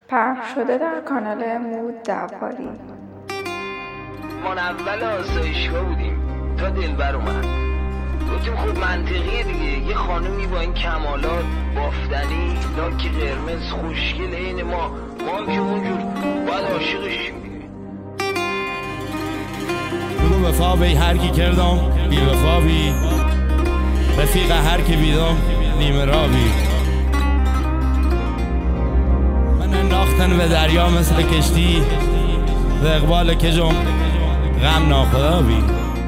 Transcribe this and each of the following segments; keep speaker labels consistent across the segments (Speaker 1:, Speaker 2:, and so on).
Speaker 1: پخش شده در کانال مود دعواری.
Speaker 2: ما اول آسایشگاه بودیم تا دلبر اومد. گفتیم خب منطقیه دیگه، یه خانومی با این کمالات، بافتنی، لاک قرمز، خوشگل عین ما هم که اونجور باید عاشقشیم دیگه.
Speaker 3: بگو وفا بی هر کی کردم بی وفا بی، رفیق هر کی بیدم نیمه را بی. من انداختن به دریا مثل کشتی، به اقبال کجم غم ناخدا بی.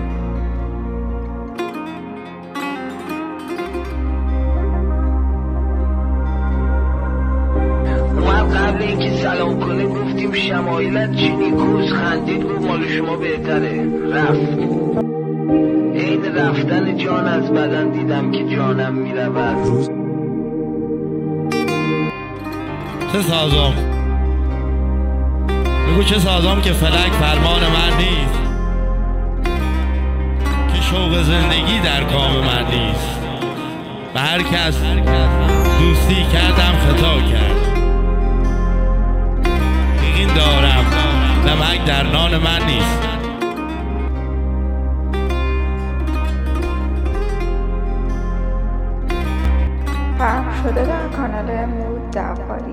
Speaker 2: اومد قبل اینکه سلام کنه گفتیم شمایلت چی نیکوست، خندید گفت مال شما بهتره، رفت. عین رفتن جان از بدن دیدم که جانم میرود.
Speaker 3: چه سازم؟ بگو چه سازم که فلک فرمان من نیست، که شوق زندگی در کام من نیست. به هر کس دوستی کردم خطا کرد، یقین دارم نمک در نان من نیست.
Speaker 1: پخش شده در کانال مود دعواری.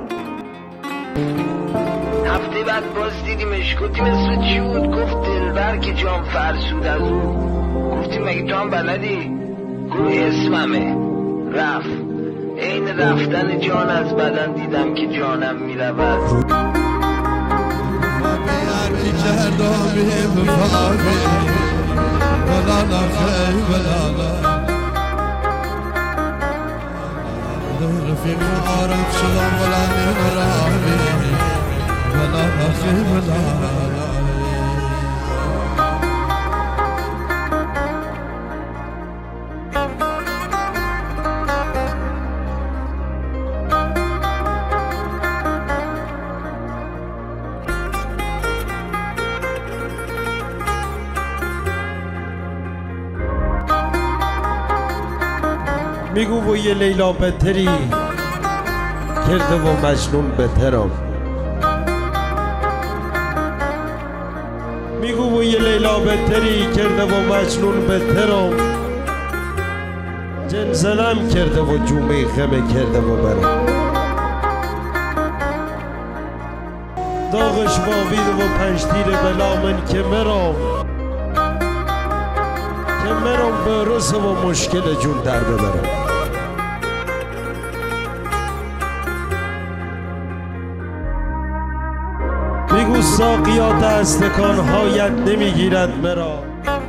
Speaker 2: هفته بعد باز دیدیمش، گفتیم اسم چی بود؟ گفت دلبر که جام فرسود از او. گفتیم مگه تو هم بلدی؟ گفت اسممه، رفت. عین رفتن جان از بدن دیدم که جانم میرود.
Speaker 4: رفيق عارف شلون ولا مرامي ولا رخي ولا
Speaker 5: میگو بوی لیلا بهتری کرده و مجنون بهترم. میگو بوی لیلا بهتری کرده و مجنون بهترم. جنزلم کرده و جومی غمه کرده و برم. داغش بابیده و پنجتیر بلا من که مرم برسه و مشکل جون در ببرم. میگو ساقیات استکانهایت نمیگیرد مرا،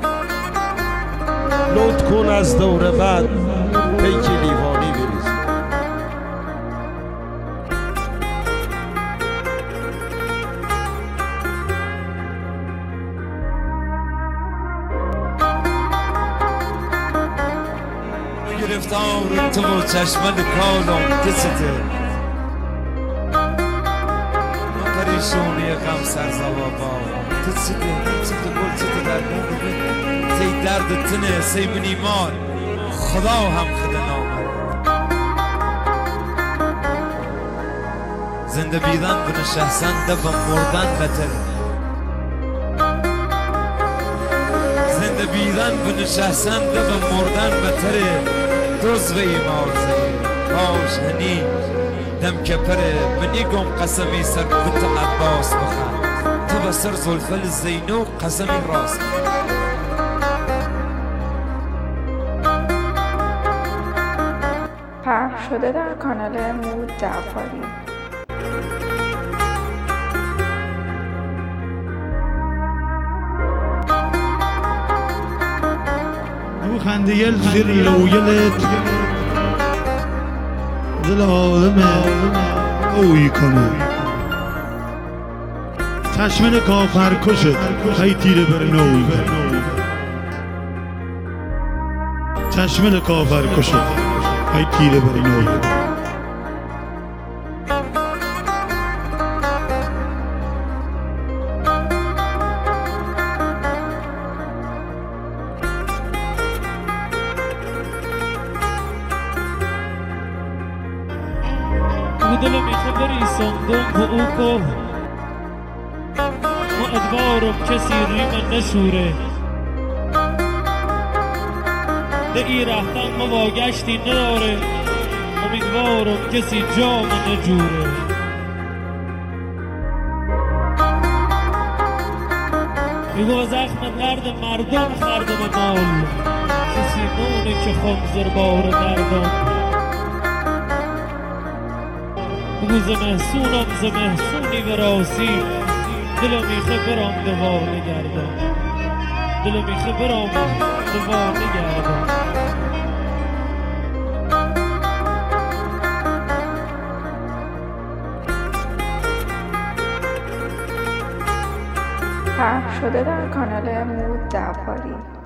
Speaker 5: لطف کن از دور بعد پیک لیوانی بریز.
Speaker 4: گرفتار تو و چشمن کالم کسته، پریشونی غم سرزوابا کسته. گل چته در بوده تی درد تنه سی من ایمان خدا هم خدا نامد. زنده بیدن بنشستن دبم مردن بتر، زنده بیدن بنشستن دبم مردن بتره. دوز و ایمار زیر باش هنی دم که پره. منی گم قسمی سر بت عباس بخن، تو بسر زلفل زینو قسمی راست.
Speaker 1: پخش شده در کانال مود دعواری.
Speaker 6: دو خندیل زیر لویلت دل آدم اوی کنه. چشمن کافر کشت خی تیره بر نوی کنه. چشمن کافر کشت خی تیره بر نوی کنه.
Speaker 7: دلم میخواد بریسم مردم به او گفت امیدوارم کسی ریمن نشوره ده ای رفتن ما واگشتی نداره امیدوارم کسی جام نجوره میگو زخم درد مردم خردم مال کسی نونه که خمزر بار دردم بگو زمحسونم زمحسونی و راسی دلو میخه برام دوانه گردم دلو میخه برام دوانه گردم
Speaker 1: پخش شده در کانال مود درباری.